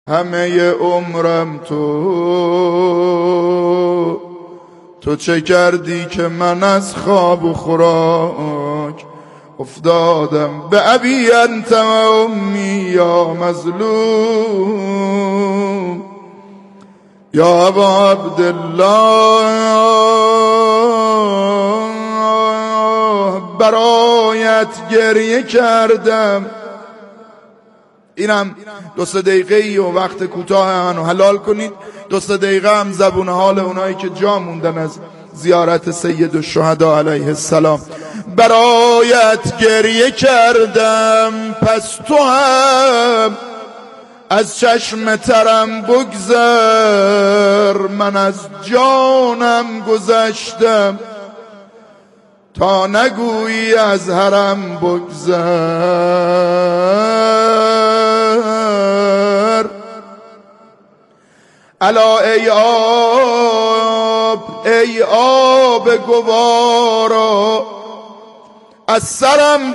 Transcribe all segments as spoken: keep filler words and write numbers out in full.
همه عمرم تو تو چه کردی که من از خواب و خوراک افتادم؟ به ابی انت و امی یا مظلوم یا ابا عبدالله، برایت گریه کردم. اینم دو سه دقیقه ای و وقت کوتاه منو حلال کنید. دو سه دقیقه هم زبون حال اونایی که جا موندن از زیارت سید الشهدا علیه السلام. برایت گریه کردم، پس تو هم از چشم ترم بگذر. من از جانم گذشتم تا نگویی از حرم بگذر. الا ای آب، ای آب گوارا، از سرم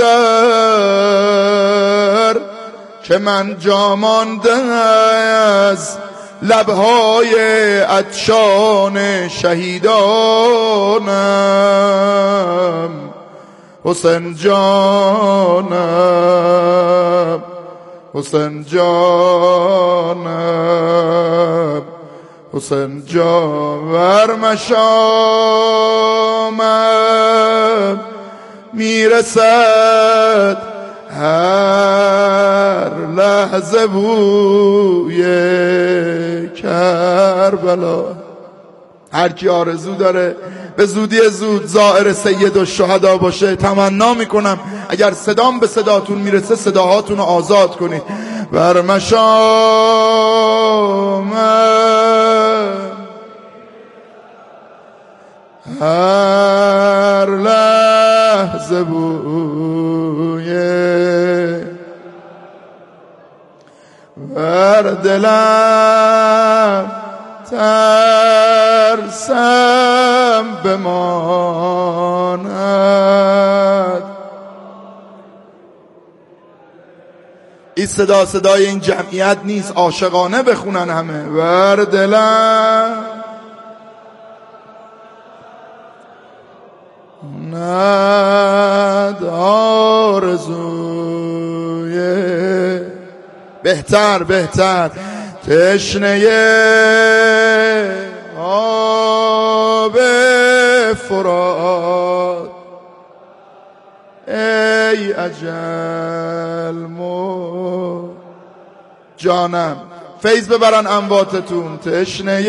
بگذر که من جا مانده از لبهای عطشان شهیدانم. حسین جانم، حسین جانم، حسین جان، ورمشامم میرسد هر لحظه بوی کربلا. هر کی آرزو داره به زودی زود زائر سید الشهدا باشه، تمنا میکنم اگر صدام به صداتون میرسه صداهاتون رو آزاد کنید. ورمشامم هر لحظه بوی ور دلم ترسم بماند. این صدا صدای این جمعیت نیست، عاشقانه بخونن همه. ور دلم ند آرزوی بهتر بهتر تشنه آب فرات. ای اجل مو جانم، فیض ببرن امواتتون. تشنه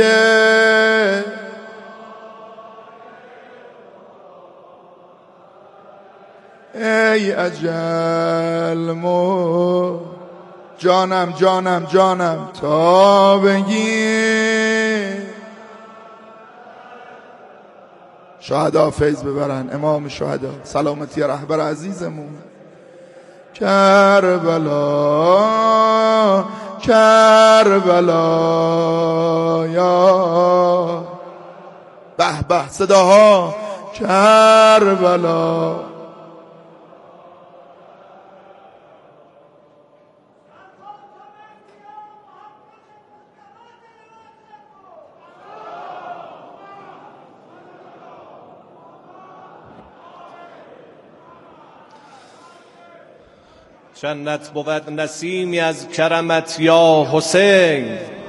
ای اجل مو جانم جانم جانم تا بگی. شهدا فیض ببرن، امام شهدا سلامتی رهبر عزیزمون. کربلا کربلا یا به به صداها. کربلا جنت بود نسیمی از کرمت یا حسین،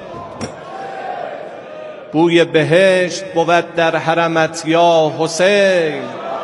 بوی بهشت بود در حرمت یا حسین.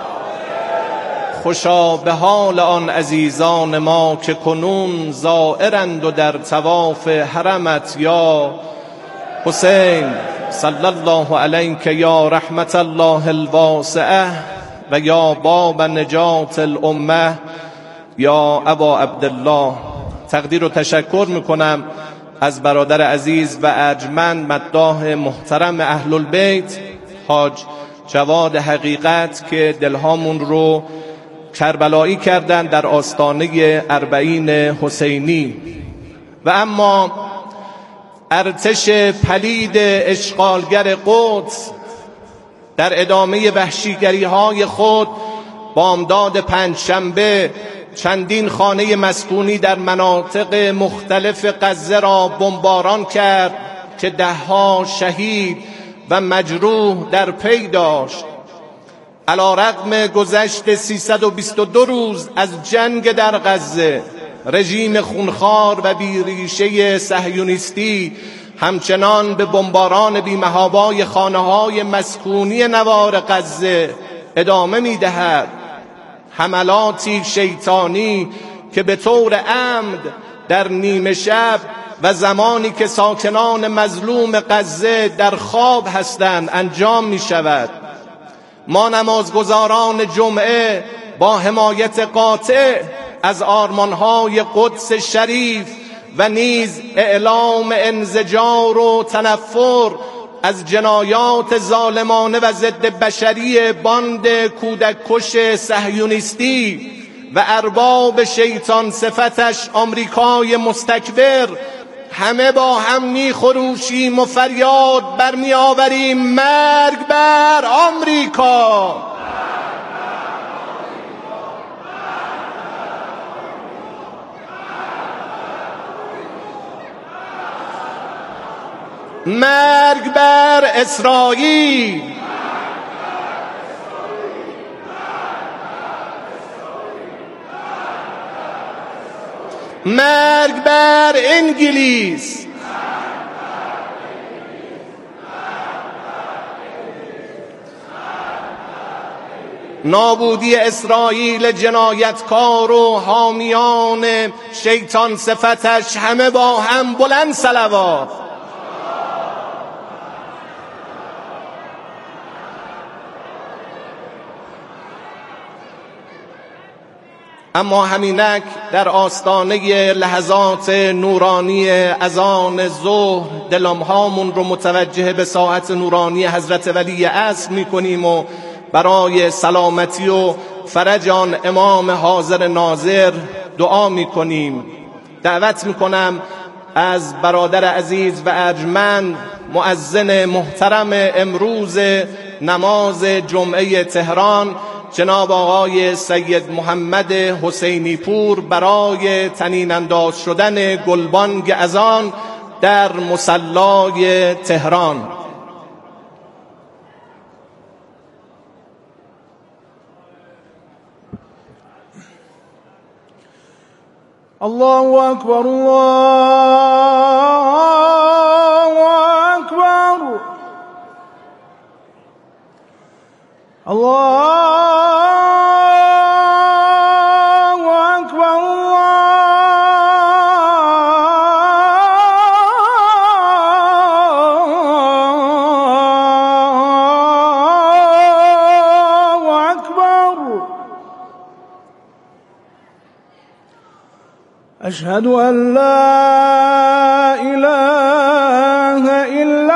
خوشا به حال آن عزیزان ما که کنون زائرند و در طواف حرمت یا حسین. صلی الله علیک یا رحمت الله الواسعه و یا باب نجات الامه یا ابا عبدالله. تقدیر و تشکر میکنم از برادر عزیز و ارجمند مداح محترم اهل البیت حاج جواد حقیقت که دلهامون رو کربلایی کردن در آستانه اربعین حسینی. و اما ارتش پلید اشغالگر قدس در ادامه وحشیگری های خود بامداد پنجشنبه چندین خانه مسکونی در مناطق مختلف غزه را بمباران کرد که دهها شهید و مجروح در پی داشت. علیرغم گذشت سیصد و بیست و دو روز از جنگ در غزه، رژیم خونخوار و بیریشه صهیونیستی همچنان به بمباران بی‌محابای خانه‌های مسکونی نوار غزه ادامه می‌دهد. حملاتی شیطانی که به طور عمد در نیمه شب و زمانی که ساکنان مظلوم غزه در خواب هستند انجام می‌شود. ما نمازگزاران جمعه با حمایت قاطع از آرمان‌های قدس شریف و نیز اعلام انزجار و تنفر از جنایات ظالمانه و ضد بشری باند کودک کش صهیونیستی و ارباب شیطان صفتش آمریکای مستکبر، همه با هم میخروشیم و فریاد برمی آوریم: مرگ بر آمریکا! مرگ بر اسرائیل! مرگ بر انگلیس! نابودی اسرائیل جنایتکار و حامیان شیطان صفتش، همه با هم بلند صلوات! اما همینک در آستانه لحظات نورانی اذان ظهر دلمهامون رو متوجه به ساعت نورانی حضرت ولی عصر میکنیم و برای سلامتی و فرج آن امام حاضر ناظر دعا میکنیم. دعوت میکنم از برادر عزیز و ارجمند مؤذن محترم امروز نماز جمعه تهران، جناب آقای سید محمد حسینی پور، برای طنین انداز شدن گلبانگ اذان در مصلای تهران. الله اکبر، الله اکبر، الله أشهد أن لا إله إلا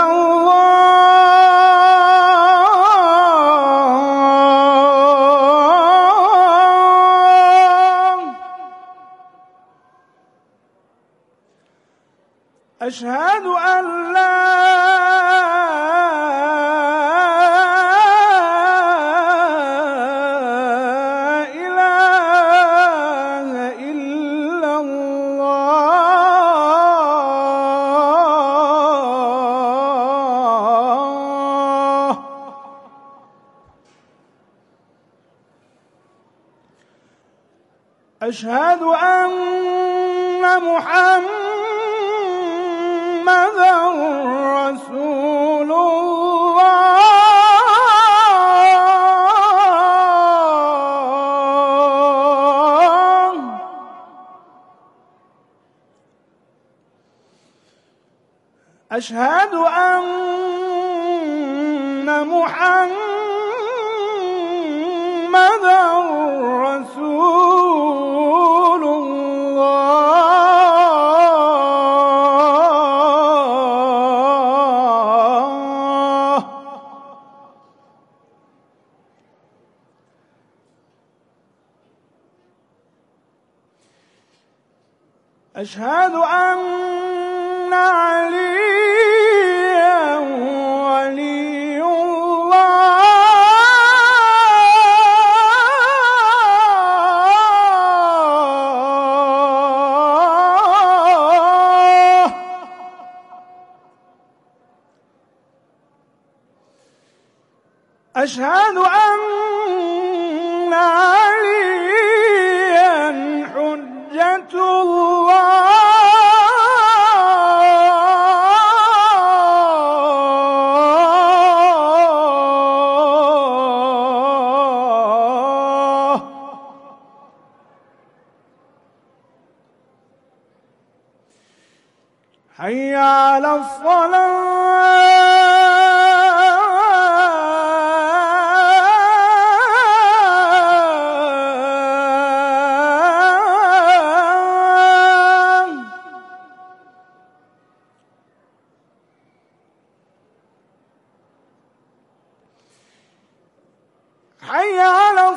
الله، أشهد أن لا أشهد أن محمدًا رسول الله، أشهد أن محمدًا رسول الله، أشهد أن عليا ولي الله، أشهد أن عليا حجة الله حي على الصلاة حي على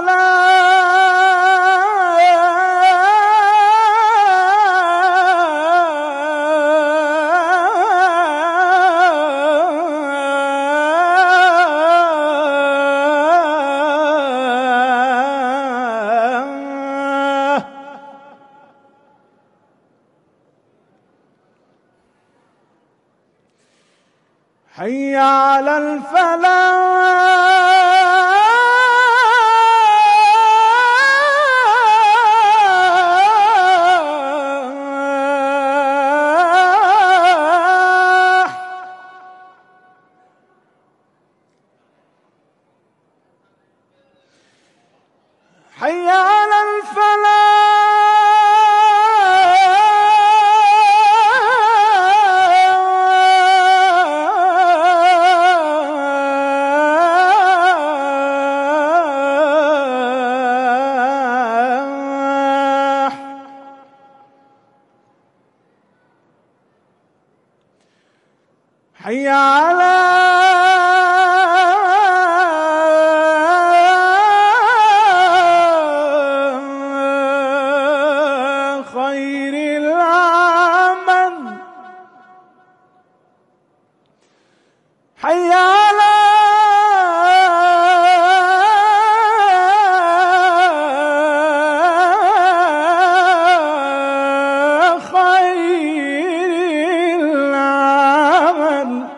الصلاة حي على الفلاح حي على الفلاح حي على خير العمل حي على خير العمل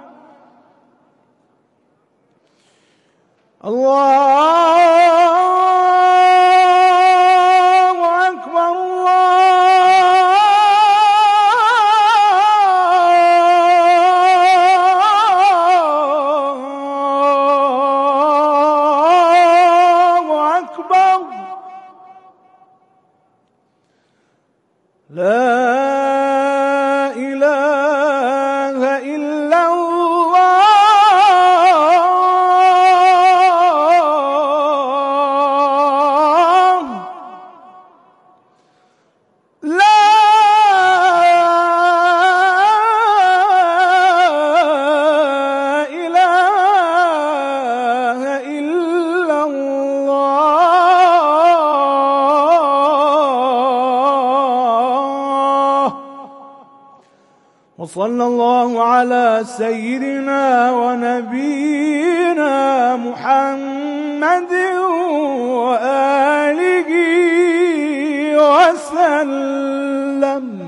الله أكبر الله أكبر لا إله إلا الله لا إله إلا الله وصلى الله على سيدنا ونبينا محمد وآله وسلم.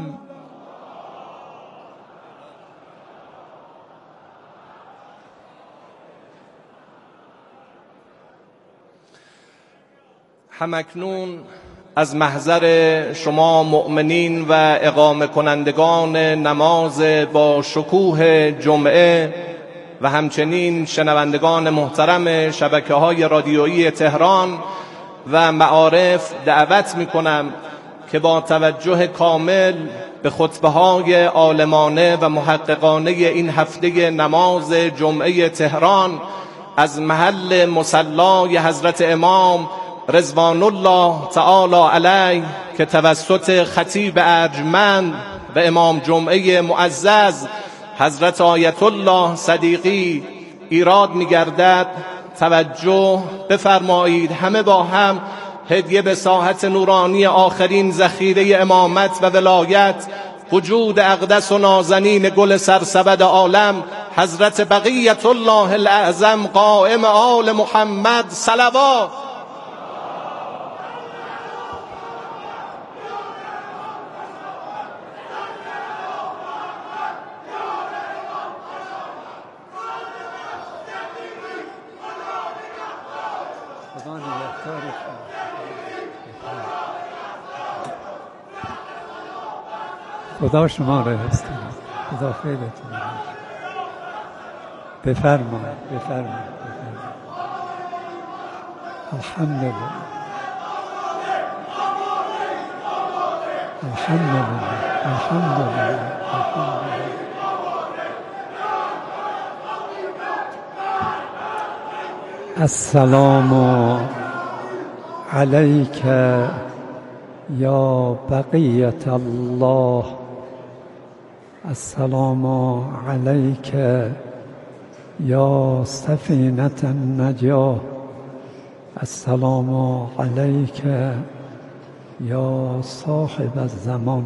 همکنون از محضر شما مؤمنین و اقامه کنندگان نماز با شکوه جمعه و همچنین شنوندگان محترم شبکه‌های رادیویی تهران و معارف دعوت می‌کنم که با توجه کامل به خطبه‌های عالمانه و محققانه این هفته نماز جمعه تهران از محل مصلی حضرت امام رضوان الله تعالی علیه که توسط خطیب ارجمند و امام جمعه معزز حضرت آیت الله صدیقی ایراد می‌گردد توجه بفرمایید. همه با هم هدیه به ساحت نورانی آخرین ذخیره امامت و ولایت وجود اقدس و نازنین گل سرسبد عالم حضرت بقیت الله الاعظم قائم آل محمد صلوات. خدا شما را حفظ کنید. خدا خیرتون بفرمایید. بفرمایید. الحمدلله. الحمدلله. الحمدلله. الحمدلله. السلام علیک یا بقیت الله. السلام علیک یا سفینة النجاة. السلام علیک یا صاحب الزمان.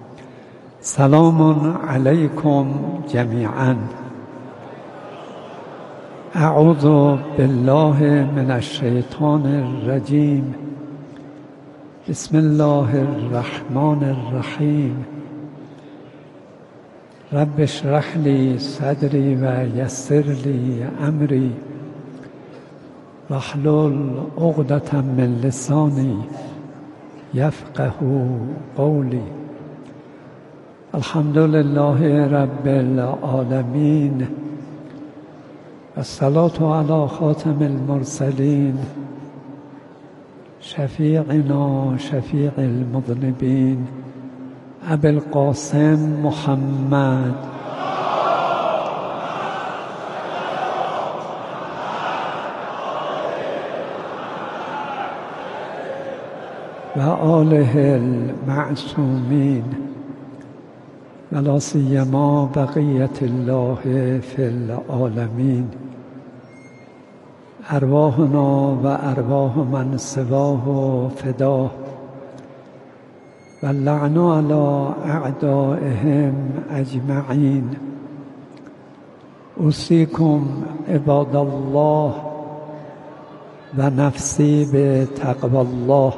سلام علیکم جمیعا. اعوذ بالله من الشیطان الرجیم. بسم الله الرحمن الرحیم. رب اشرح لی صدری و یسر لی امری واحلل عقدة من لسانی یفقه قولی. الحمد لله رب العالمین. الصلاة علی خاتم المرسلین شفیعنا شفیع المذنبین ابی القاسم محمد و آله المعصومین و لا سیما بقیت الله فی العالمین. ارواحنا و ارواح من سواه فداه و اللعن علی اعدائهم اجمعین. اوصیکم عباد الله و نفسی به تقوی الله.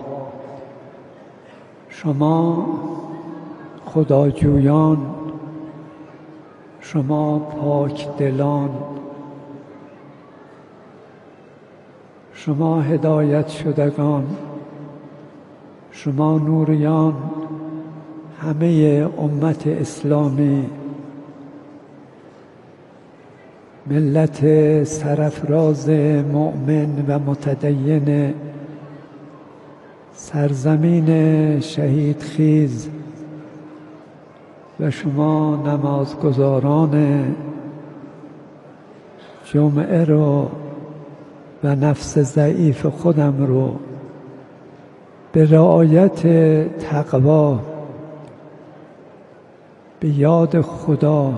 شما خداجویان، شما پاک دلان، شما هدایت شدگان، شما نوریان، همه امت اسلامی، ملت سرافراز مؤمن و متدین سرزمین شهید خیز و شما نمازگزاران جمعه رو و نفس ضعیف خودم رو به رعایت تقوا، به یاد خدا،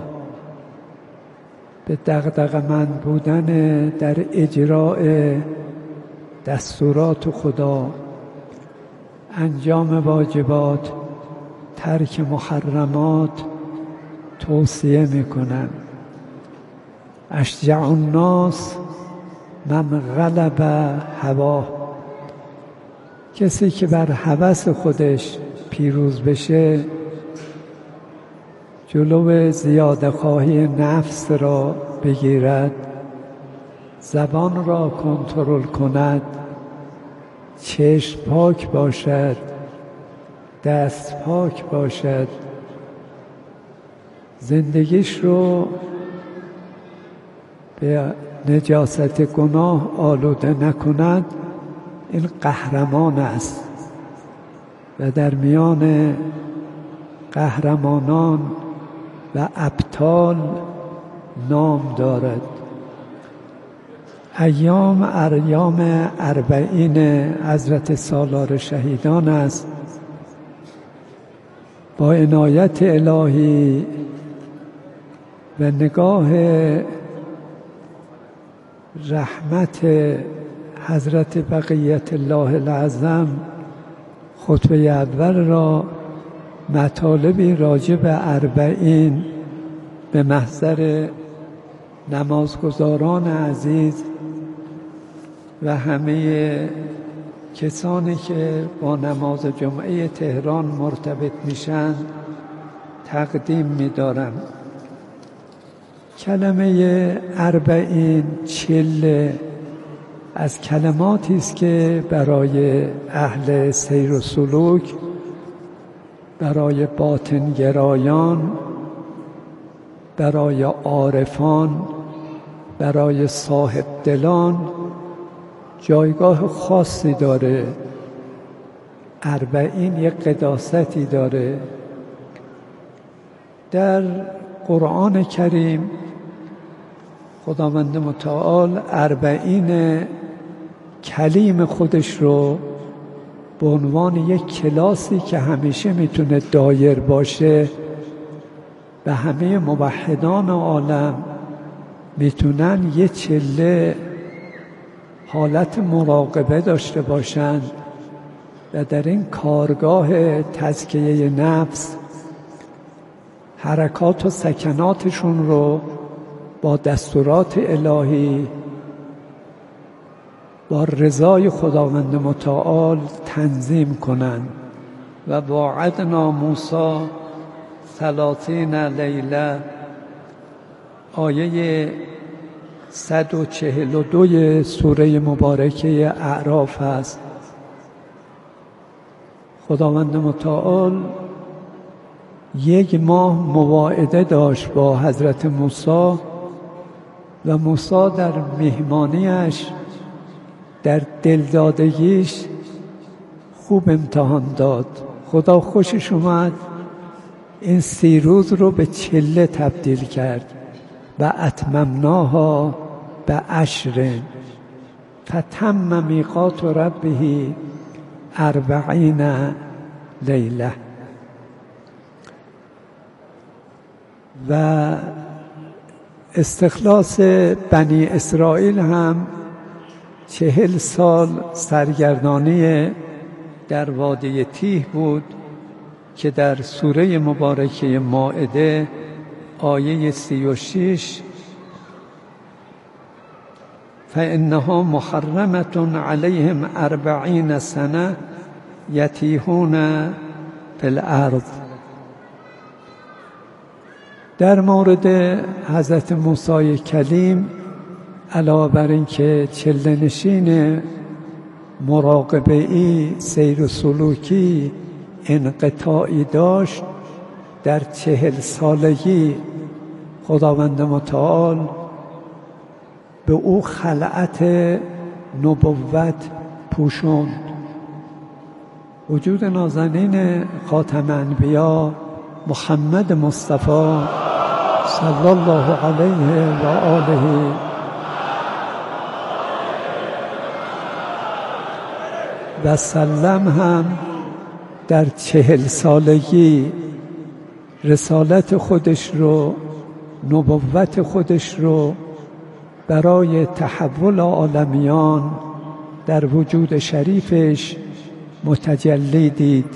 به دغدغه‌مند بودن در اجراء دستورات خدا، انجام واجبات، ترک محرمات توصیه میکنم. اشجع الناس من غلب هواه. کسی که بر هوس خودش پیروز بشه، جلو زیاده خواهی نفس را بگیرد، زبان را کنترل کند، چشم پاک باشد، دست پاک باشد، زندگیش رو به نجاست گناه آلوده نکند، این قهرمان است و در میان قهرمانان و ابطال نام دارد. ایام ایام اربعین حضرت سالار شهیدان است. با عنایت الهی و نگاه رحمت حضرت بقیت الله العظم، خطبه اول را مطالبی راجع به اربعین به محضر نمازگزاران عزیز و همه کسانی که با نماز جمعه تهران مرتبط میشن تقدیم می‌دارم. کلمه اربعین چله از کلماتی است که برای اهل سیر و سلوک، برای باطنگرایان، برای عارفان، برای صاحب دلان جایگاه خاصی داره. اربعین یک قداستی داره. در قرآن کریم خداوند متعال اربعین کلیم خودش رو به عنوان یک کلاسی که همیشه میتونه دایر باشه و همه موحدان عالم میتونن یه چله حالت مراقبه داشته باشند و در این کارگاه تزکیه نفس حرکات و سکناتشون رو با دستورات الهی با رضای خداوند متعال تنظیم کنند. و وعدنا موسی ثلاثین لیله آیه صد و چهل و دو سوره مبارکه اعراف است. خداوند متعال یک ماه مواعده داشت با حضرت موسی و موسی در مهمانیش در دلدادگیش خوب امتحان داد. خدا خوشش اومد این سی روز رو به چله تبدیل کرد و اتممناها به عشر فتم میقات ربه اربعین لیله. و استخلاص بنی اسرائیل هم چهل سال سرگردانی در وادی تیه بود که در سوره مبارکه مائده آیه سی و شش فإنها محرمة عليهم اربعین سنه یتیهون فی الارض. در مورد حضرت موسی کلیم علاوه بر این که چله نشین مراقبه‌ای سیر و سلوکی انقطاعی داشت، در چهل سالگی خداوند متعال به او خلعت نبوت پوشوند. وجود نازنین خاتم انبیا محمد مصطفی صلی الله علیه و آله و سلم هم در چهل سالگی رسالت خودش رو، نبوت خودش رو برای تحول عالمیان در وجود شریفش متجلی دید.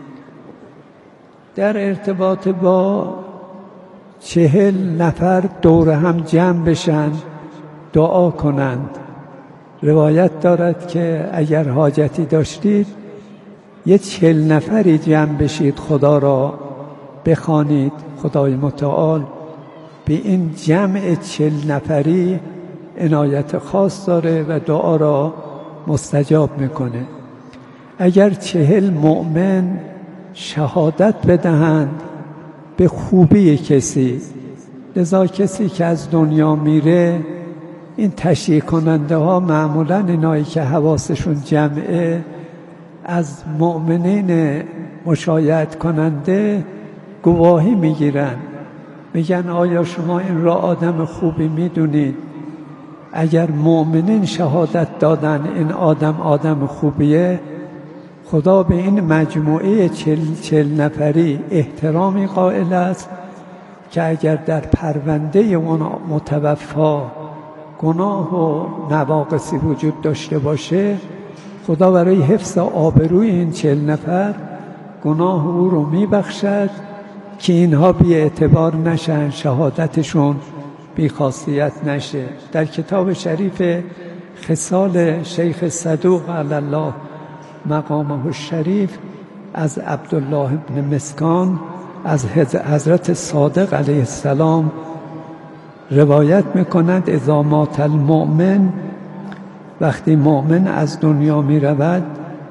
در ارتباط با چهل نفر دور هم جمع بشن دعا کنند. روایت دارد که اگر حاجتی داشتید یه چهل نفری جمع بشید خدا را بخوانید. خدای متعال به این جمع چهل نفری عنایت خاص داره و دعا را مستجاب میکنه. اگر چهل مؤمن شهادت بدهند به خوبی کسی، لذا کسی که از دنیا میره این تشییع کننده ها معمولا اینایی که حواسشون جمعه از مؤمنین مشایعت کننده گواهی میگیرن، میگن آیا شما این را آدم خوبی میدونید؟ اگر مؤمنین شهادت دادن این آدم آدم خوبیه، خدا به این مجموعه چل, چل نفری احترامی قائل است که اگر در پرونده اون متوفا گناه و نواقصی وجود داشته باشه، خدا برای حفظ آبروی این چل نفر گناه او رو میبخشد که اینها بی اعتبار نشن، شهادتشون بی خاصیت نشه. در کتاب شریف خصال شیخ صدوق علی الله مقامه الشریف از عبدالله بن مسکان از حضرت صادق علیه السلام روایت میکنند اذا مات المؤمن وقتی مؤمن از دنیا می رود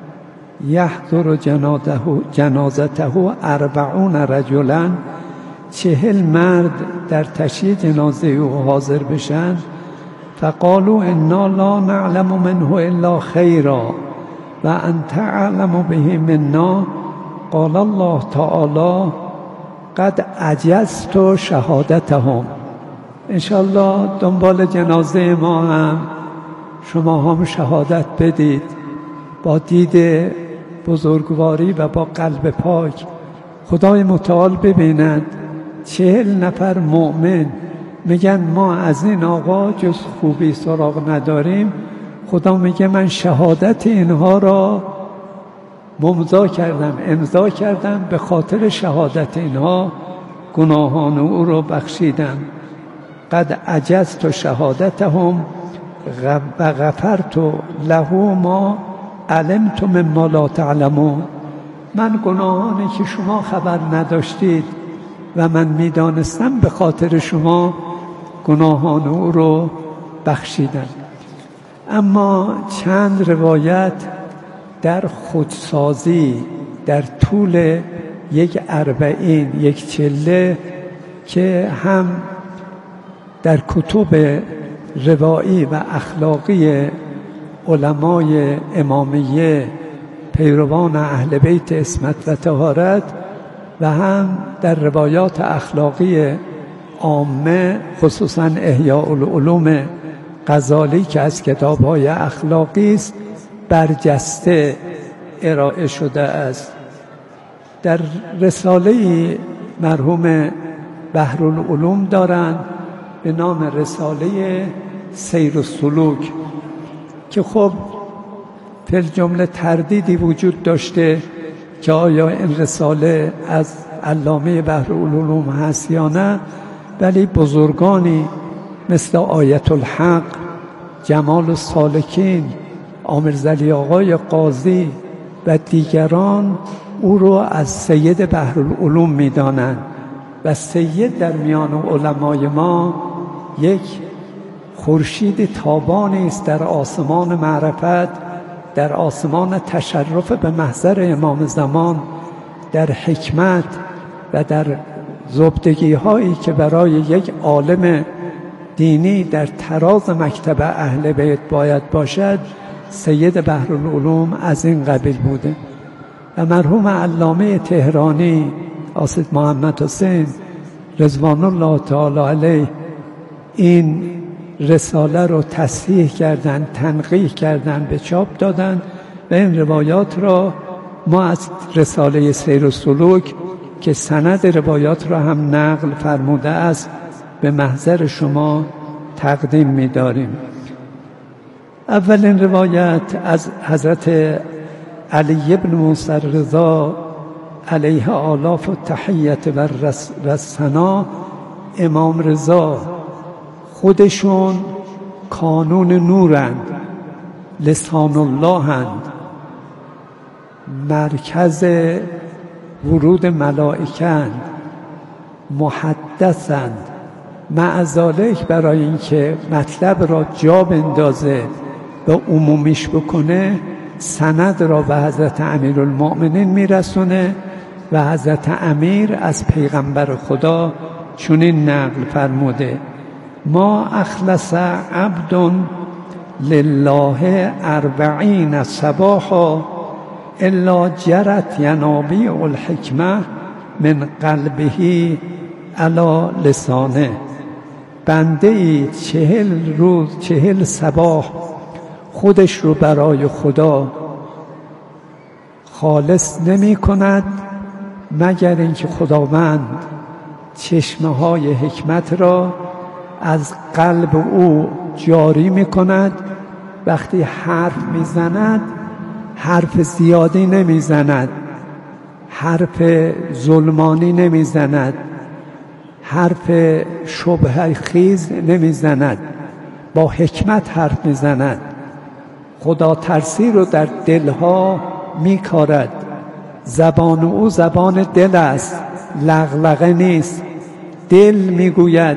یحضر جنازته اربعون رجلا، چهل مرد در تشییع جنازه او حاضر بشن. فقالوا انا لا نعلم منه الا خیرا و انت اعلم به منا. قال الله تعالی قد عجزت شهادتهم. انشالله دنبال جنازه ما هم شما هم شهادت بدید، با دید بزرگواری و با قلب پاک. خدای متعال ببیند چهل نفر مؤمن میگن ما از این آقا جز خوبی سراغ نداریم. خدا میگه من شهادت اینها را ممضا کردم، امضا کردم، به خاطر شهادت اینها گناهان او را بخشیدم. قد عجزت شهادتهم و غفرت له ما علمت مما لا تعلمون. من گناهانی که شما خبر نداشتید و من میدانستم به خاطر شما گناهان او رو بخشیدم. اما چند روایت در خودسازی در طول یک اربعین، یک چله که هم در کتب روایی و اخلاقی علمای امامیه پیروان اهل بیت عصمت و طهارت و هم در روایات اخلاقی عامه، خصوصا احیاء العلوم غزالی که از کتاب‌های اخلاقی است، برجسته ارائه شده است. در رساله مرحوم بحرالعلوم دارند به نام رساله سیر السلوک که خب فی الجمله تردیدی وجود داشته که آیا این رساله از علامه بحرالعلوم هست یا نه، ولی بزرگانی مثل آیت الحق، جمال السالکین، عامرزلی آقای قاضی و دیگران او رو از سید بحرالعلوم می‌دانند و سید در میان علمای ما یک خورشید تابانی است در آسمان معرفت، در آسمان تشرف به محضر امام زمان، در حکمت و در زبدگی هایی که برای یک عالم دینی در تراز مکتب اهل بیت باید باشد. سید بحرالعلوم از این قبیل بوده و مرحوم علامه تهرانی آسد محمد حسین رضوان الله تعالی علیه این رساله رو تصحیح کردن، تنقیح کردن، به چاپ دادن و این روایات را ما از رساله سیر السلوک که سند روایات را هم نقل فرموده است به محضر شما تقدیم می داریم. اولین روایت از حضرت علی بن موسی رضا علیه آلاف و تحیت و ثنا. امام رضا خودشون کانون نورند، لسان اللهند، مرکز ورود ملائکند، محدثند. مع ذالک برای اینکه مطلب را جا بندازه و عمومیش بکنه سند را به حضرت امیرالمؤمنین میرسونه و حضرت امیر از پیغمبر خدا چنین نقل فرموده: ما اخلص عبد لله اربعین صباحا الا جرت ینابیع الحکمه من قلبه علی لسانه. بنده ای چهل روز چهل صباح خودش رو برای خدا خالص نمی کند مگر اینکه خداوند چشمه های حکمت را از قلب او جاری می کند. وقتی حرف می زند حرف زیادی نمی زند، حرف ظلمانی نمی زند، حرف شبهه خیز نمی زند، با حکمت حرف می زند. خدا ترسی رو در دلها می کارد. زبان او زبان دل است، لغلغه نیست. دل می گوید